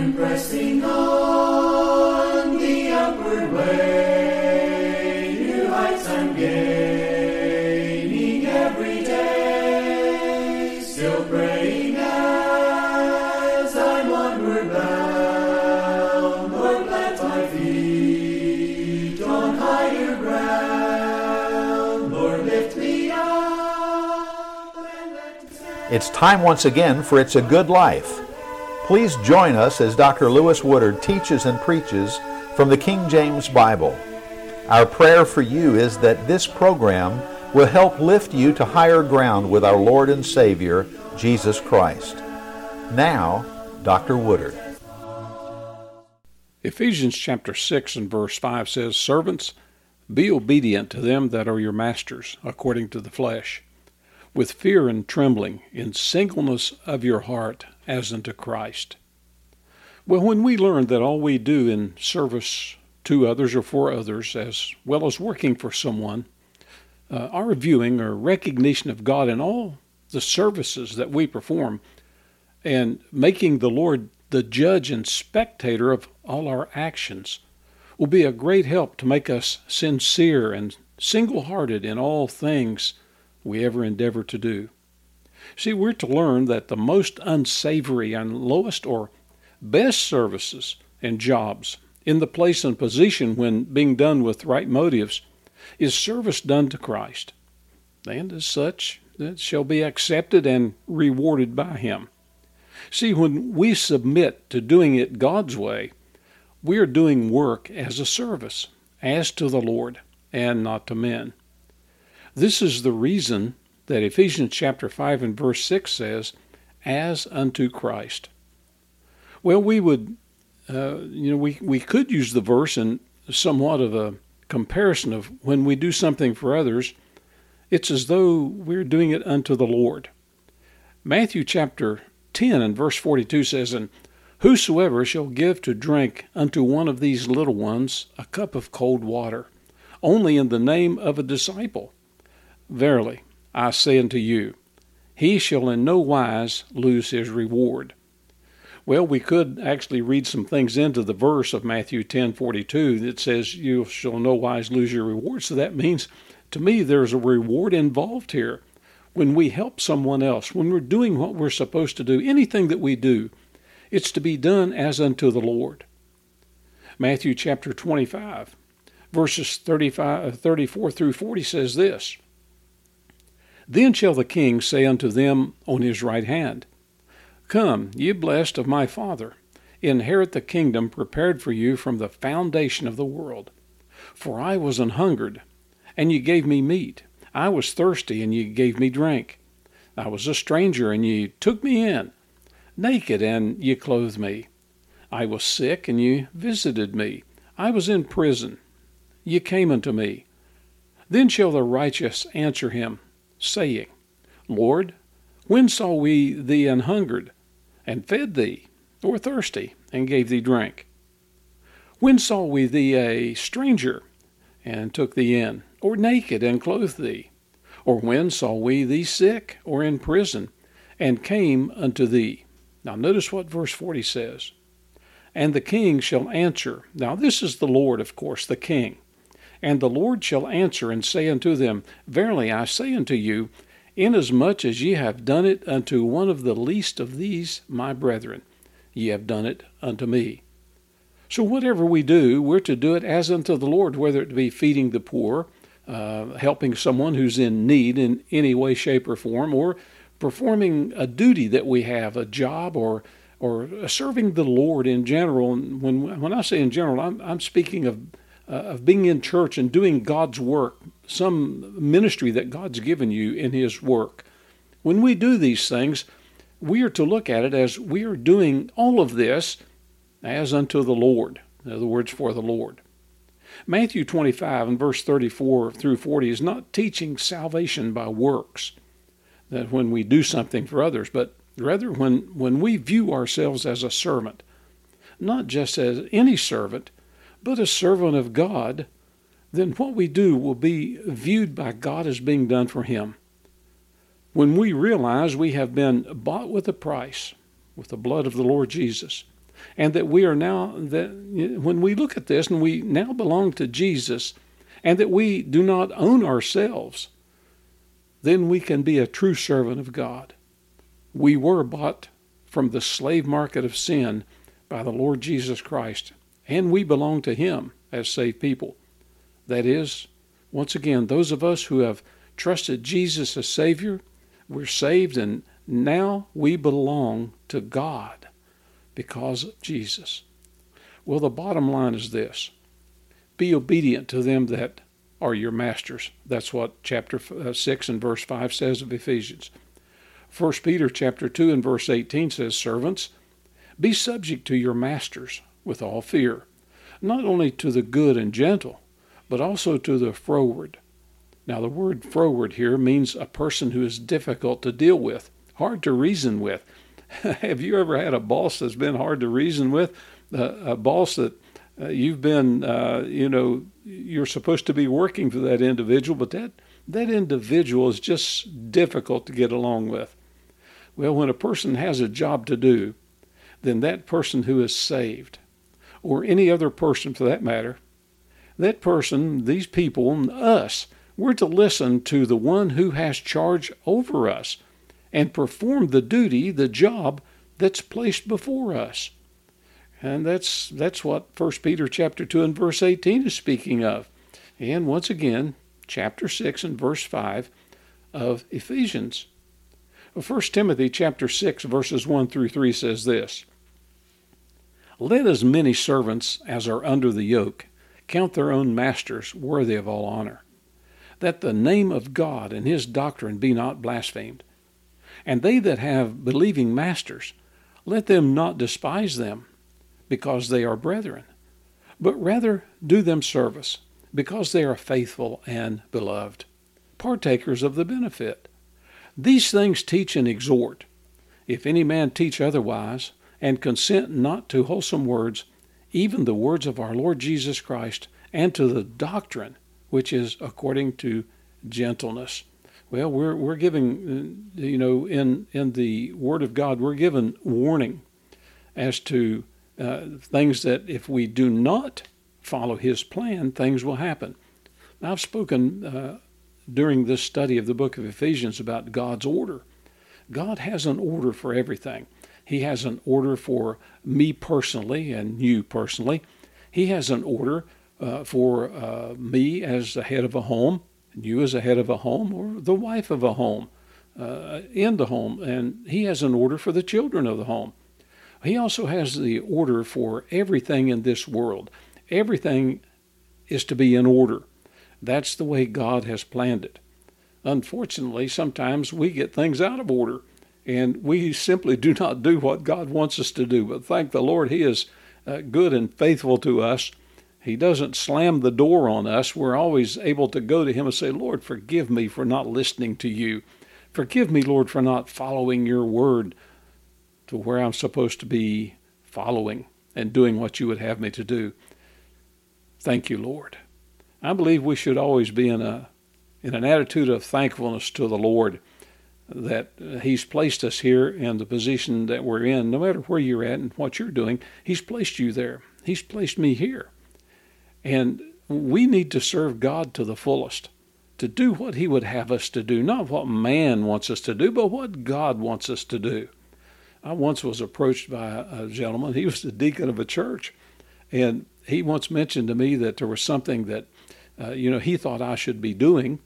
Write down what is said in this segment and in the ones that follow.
pressing on the upward way, new heights I'm gaining every day, still praying as I'm onward bound. Lord, plant my feet on higher ground. Lord, lift me up and let me stand. It's time once again for It's a Good Life. Please join us as Dr. Lewis Woodard teaches and preaches from the King James Bible. Our prayer for you is that this program will help lift you to higher ground with our Lord and Savior, Jesus Christ. Now, Dr. Woodard. Ephesians chapter 6 and verse 5 says, "Servants, be obedient to them that are your masters, according to the flesh, with fear and trembling, in singleness of your heart, as unto Christ." Well, when we learn that all we do in service to others or for others, as well as working for someone, our viewing or recognition of God in all the services that we perform, and making the Lord the judge and spectator of all our actions, will be a great help to make us sincere and single-hearted in all things we ever endeavor to do. See, we're to learn that the most unsavory and lowest or best services and jobs in the place and position when being done with right motives is service done to Christ. And as such, that shall be accepted and rewarded by Him. See, when we submit to doing it God's way, we are doing work as a service, as to the Lord, and not to men. This is the reason that Ephesians chapter 5 and verse 6 says, "as unto Christ." Well, we would, we could use the verse in somewhat of a comparison of when we do something for others, it's as though we're doing it unto the Lord. Matthew chapter 10 and verse 42 says, "And whosoever shall give to drink unto one of these little ones a cup of cold water, only in the name of a disciple, verily, I say unto you, he shall in no wise lose his reward." Well, we could actually read some things into the verse of Matthew 10:42 that says, "You shall no wise lose your reward." So that means, to me, there's a reward involved here. When we help someone else, when we're doing what we're supposed to do, anything that we do, it's to be done as unto the Lord. Matthew chapter 25, verses 34 through 40 says this, "Then shall the king say unto them on his right hand, Come, ye blessed of my Father, inherit the kingdom prepared for you from the foundation of the world. For I was an hungered, and ye gave me meat. I was thirsty, and ye gave me drink. I was a stranger, and ye took me in. Naked, and ye clothed me. I was sick, and ye visited me. I was in prison. Ye came unto me. Then shall the righteous answer him, saying, Lord, when saw we thee an hungered, and fed thee, or thirsty, and gave thee drink? When saw we thee a stranger, and took thee in, or naked, and clothed thee? Or when saw we thee sick, or in prison, and came unto thee?" Now notice what verse 40 says. "And the king shall answer." Now this is the Lord, of course, the king. "And the Lord shall answer and say unto them, Verily I say unto you, inasmuch as ye have done it unto one of the least of these my brethren, ye have done it unto me." So whatever we do, we're to do it as unto the Lord, whether it be feeding the poor, helping someone who's in need in any way, shape, or form, or performing a duty that we have, a job, or serving the Lord in general. And when I say in general, I'm speaking of being in church and doing God's work, some ministry that God's given you in His work. When we do these things, we are to look at it as we are doing all of this as unto the Lord. In other words, for the Lord. Matthew 25 and verse 34 through 40 is not teaching salvation by works, that when we do something for others, but rather when we view ourselves as a servant, not just as any servant, but a servant of God, then what we do will be viewed by God as being done for Him. When we realize we have been bought with a price, with the blood of the Lord Jesus, and that we are now, that when we look at this and we now belong to Jesus, and that we do not own ourselves, then we can be a true servant of God. We were bought from the slave market of sin by the Lord Jesus Christ, and we belong to Him as saved people. That is, once again, those of us who have trusted Jesus as Savior, we're saved, and now we belong to God because of Jesus. Well, the bottom line is this: be obedient to them that are your masters. That's what chapter 6 and verse 5 says of Ephesians. 1 Peter chapter 2 and verse 18 says, "Servants, be subject to your masters with all fear, not only to the good and gentle, but also to the froward." Now, the word froward here means a person who is difficult to deal with, hard to reason with. Have you ever had a boss that's been hard to reason with? A boss that you've been, you're supposed to be working for that individual, but that individual is just difficult to get along with. Well, when a person has a job to do, then that person who is saved, or any other person for that matter, that person, these people, us, we're to listen to the one who has charge over us and perform the duty, the job that's placed before us. And that's what 1 Peter chapter 2 and verse 18 is speaking of. And once again, chapter 6 and verse 5 of Ephesians. 1 Timothy chapter 6 verses 1 through 3 says this: "Let as many servants as are under the yoke count their own masters worthy of all honor, that the name of God and His doctrine be not blasphemed. And they that have believing masters, let them not despise them, because they are brethren, but rather do them service, because they are faithful and beloved, partakers of the benefit. These things teach and exhort. If any man teach otherwise, and consent not to wholesome words, even the words of our Lord Jesus Christ, and to the doctrine which is according to gentleness." Well, we're giving, in the Word of God, we're given warning as to things that if we do not follow His plan, things will happen. Now, I've spoken during this study of the book of Ephesians about God's order. God has an order for everything. He has an order for me personally and you personally. He has an order for me as the head of a home, and you as a head of a home, or the wife of a home, in the home. And He has an order for the children of the home. He also has the order for everything in this world. Everything is to be in order. That's the way God has planned it. Unfortunately, sometimes we get things out of order, and we simply do not do what God wants us to do. But thank the Lord, He is good and faithful to us. He doesn't slam the door on us. We're always able to go to Him and say, "Lord, forgive me for not listening to you. Forgive me, Lord, for not following your word to where I'm supposed to be following and doing what you would have me to do." Thank you, Lord. I believe we should always be in an attitude of thankfulness to the Lord that He's placed us here in the position that we're in. No matter where you're at and what you're doing, He's placed you there. He's placed me here. And we need to serve God to the fullest, to do what He would have us to do, not what man wants us to do, but what God wants us to do. I once was approached by a gentleman. He was the deacon of a church, and he once mentioned to me that there was something that he thought I should be doing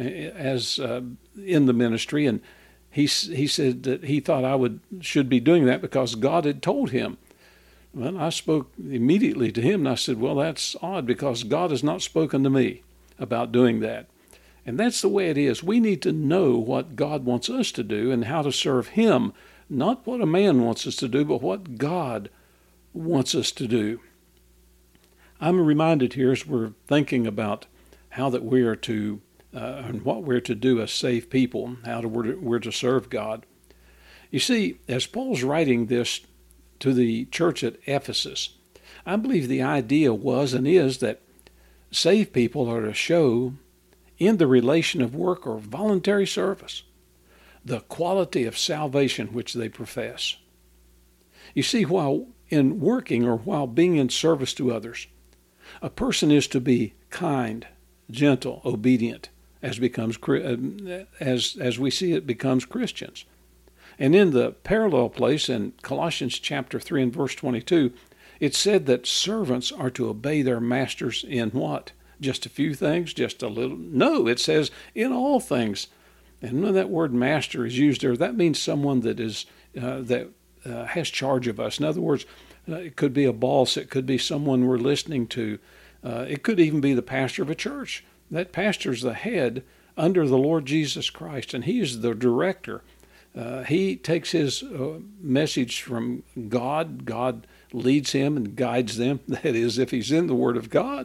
as in the ministry, and he said that he thought I should be doing that because God had told him. Well, I spoke immediately to him, and I said, "Well, that's odd because God has not spoken to me about doing that." And that's the way it is. We need to know what God wants us to do and how to serve Him, not what a man wants us to do, but what God wants us to do. I'm reminded here as we're thinking about how that we are to, and what we're to do as saved people, how we're to serve God. You see, as Paul's writing this to the church at Ephesus, I believe the idea was and is that saved people are to show in the relation of work or voluntary service the quality of salvation which they profess. You see, while in working or while being in service to others. A person is to be kind, gentle, obedient, as we see it becomes Christians. And in the parallel place in Colossians chapter 3 and verse 22, it said that servants are to obey their masters in what? Just a few things? Just a little? No, it says in all things. And when that word master is used there, that means someone that is has charge of us. In other words, it could be a boss. It could be someone we're listening to. It could even be the pastor of a church. That pastor's the head under the Lord Jesus Christ, and he is the director. He takes his message from God. God leads him and guides them. That is, if he's in the Word of God,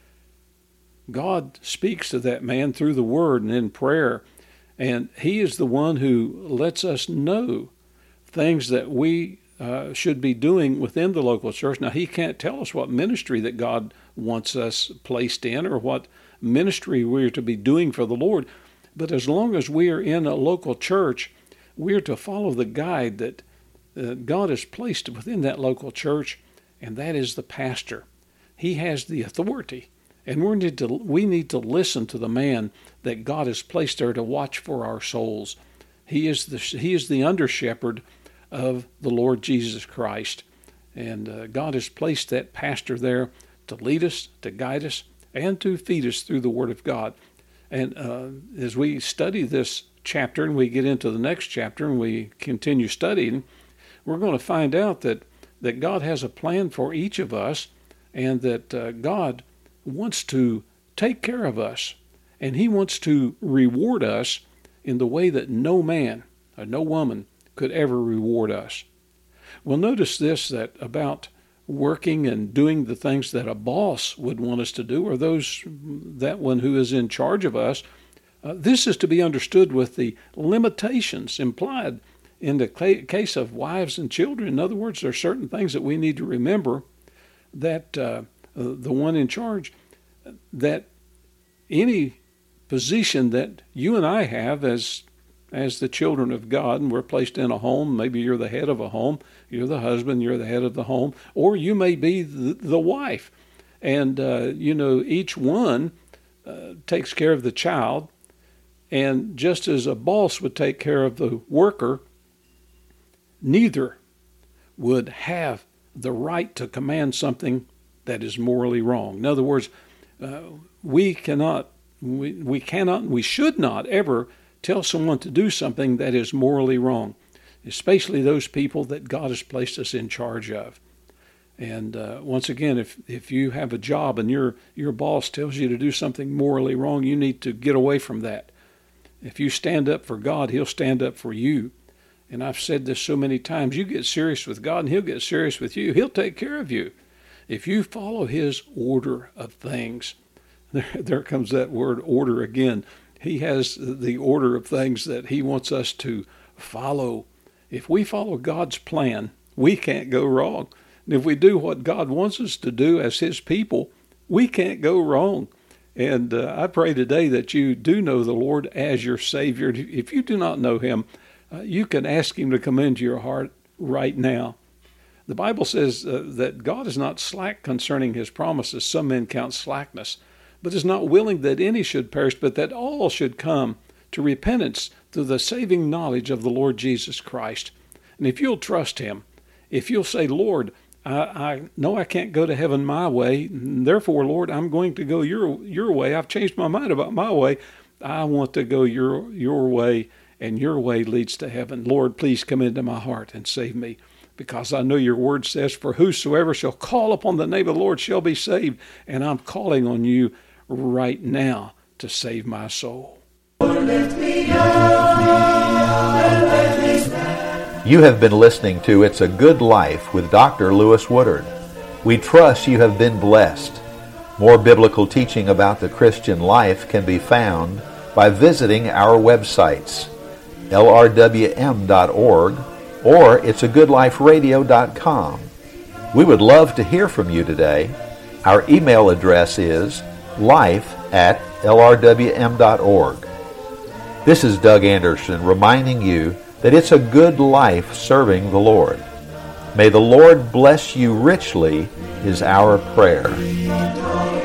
God speaks to that man through the Word and in prayer. And he is the one who lets us know things that we should be doing within the local church. Now, he can't tell us what ministry that God wants us placed in or what ministry we're to be doing for the Lord. But as long as we are in a local church, we're to follow the guide that God has placed within that local church, and that is the pastor. He has the authority, and we need to listen to the man that God has placed there to watch for our souls. He is the under shepherd of the Lord Jesus Christ, and God has placed that pastor there to lead us, to guide us, and to feed us through the Word of God. And as we study this chapter and we get into the next chapter and we continue studying, we're going to find out that God has a plan for each of us, and that God wants to take care of us, and he wants to reward us in the way that no man or no woman could ever reward us. Well, notice this, that about working and doing the things that a boss would want us to do, or that one who is in charge of us. This is to be understood with the limitations implied in the case of wives and children. In other words, there are certain things that we need to remember, that the one in charge, that any position that you and I have as the children of God, and we're placed in a home, maybe you're the head of a home, you're the husband, you're the head of the home, or you may be the wife. And, each one takes care of the child. And just as a boss would take care of the worker, neither would have the right to command something that is morally wrong. In other words, we cannot, and we should not ever tell someone to do something that is morally wrong, especially those people that God has placed us in charge of. And once again, if you have a job and your boss tells you to do something morally wrong, you need to get away from that. If you stand up for God, he'll stand up for you. And I've said this so many times, you get serious with God and he'll get serious with you. He'll take care of you. If you follow his order of things, there comes that word order again. He has the order of things that he wants us to follow. If we follow God's plan, we can't go wrong. And if we do what God wants us to do as his people, we can't go wrong. And I pray today that you do know the Lord as your Savior. If you do not know him, you can ask him to come into your heart right now. The Bible says that God is not slack concerning his promises. Some men count slackness, but is not willing that any should perish, but that all should come to repentance through the saving knowledge of the Lord Jesus Christ. And if you'll trust him, if you'll say, Lord, I know I can't go to heaven my way, and therefore, Lord, I'm going to go your way. I've changed my mind about my way. I want to go your way, and your way leads to heaven. Lord, please come into my heart and save me, because I know your word says, for whosoever shall call upon the name of the Lord shall be saved. And I'm calling on you right now to save my soul. Lord, lift me up and let me stand. You have been listening to It's a Good Life with Dr. Lewis Woodard. We trust you have been blessed. More biblical teaching about the Christian life can be found by visiting our websites, lrwm.org or it'sagoodliferadio.com. We would love to hear from you today. Our email address is life@lrwm.org. This is Doug Anderson reminding you that it's a good life serving the Lord. May the Lord bless you richly is our prayer.